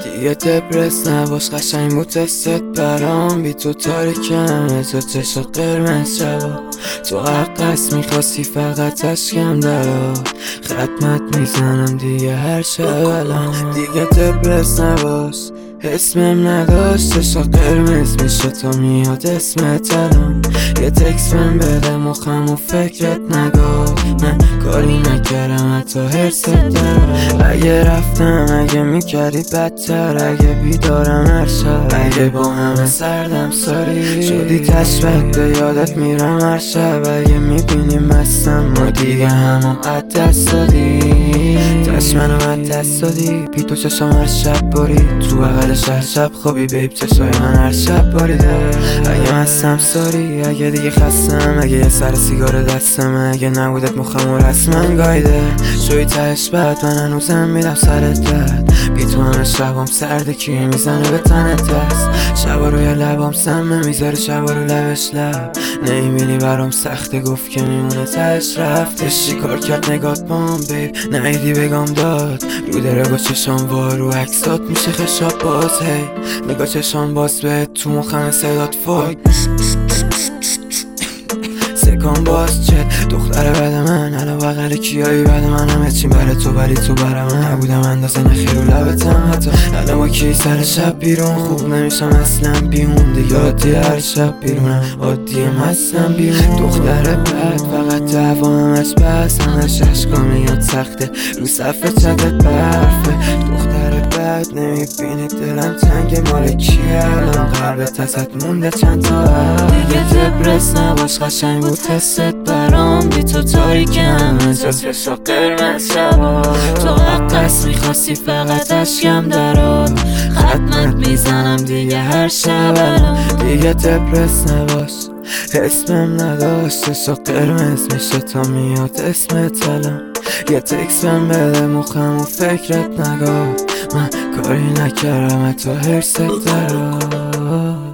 دیگه دپرس نباش، قشنگ بود تستت برام. بی تو تاریکم، تو چشا قرمز شبا. تو حق است میخواستی فقط اشکم درا، خدمت میزنم دیگه هر شب الان. دیگه دپرس نباش، اسمم نداشت، چشا قرمز میشه تا میاد اسمت الان. یه تکس من بده مخم و فکرت نگاه، من کاری نکردم حتی حرست دارم. اگه رفتم، اگه میکردی بدتر، اگه بیدارم هر شب، اگه با همه سردم ساری شدی تشبک به یادت میرم هر شب. اگه میبینیم مستم ما دیگه همون قد دست دادی، تش منو قد دست دادی. بی تو چشام هر شب برید تو بغلش هر شب خوابی، بیب چشای من هر شب باریده. اگه مستم ساری، اگه دیگه خستم، اگه یه سر سیگار دستم، اگه نبودت مخم و رسمن گایده شوی تهش بد. من هنوزم میدم سرت درد، بی تو همه شبام سرده، کی میزنه به تنت دست. شبا روی لبام سمه میذاره، شبا رو لبش لب نمیبینی برام سخته، گفت که میمونه تهش رفتش. چیکار کرد نگات بام بیب، نهیدی بگم داد رو دره با چشام وار رو عکسات میشه خشاب باز. هی نگاه چشام باز بهت تو مخم صدات فوق سکان باز چت. دختر بد من الان بغل کیایی بد من، همه چیم برای تو ولی تو برای من نبودم اندازه نخیر رو لبتم. حتی الان با کی سر شب بیرون خوب نمیشم اصلا بیرون دیگه، عادی هر شب بیرونم عادی مستم بیرون. دختر بد فقط دعوا همش بس، همش عشقا میاد سخته رو صفحه چتت برفه. دختر بد نمیبینی دلم تنگ مال کیه الان، قلبت ازت مونده چند تا دیگه دپرس نباش، قشنگ بود تستت برام. بی تو تاریکم، از چشا قرمز شبا. تو حق است میخواستی فقط اشکم درات، خدمت میزنم دیگه هر شب الان. دیگه دپرس نباش، اسمم نداشت، چشا قرمز میشه تا میاد اسمت الان. یه تکس من بده مخم و فکرت نگاه، من کاری نکردم حتی حرست دارم.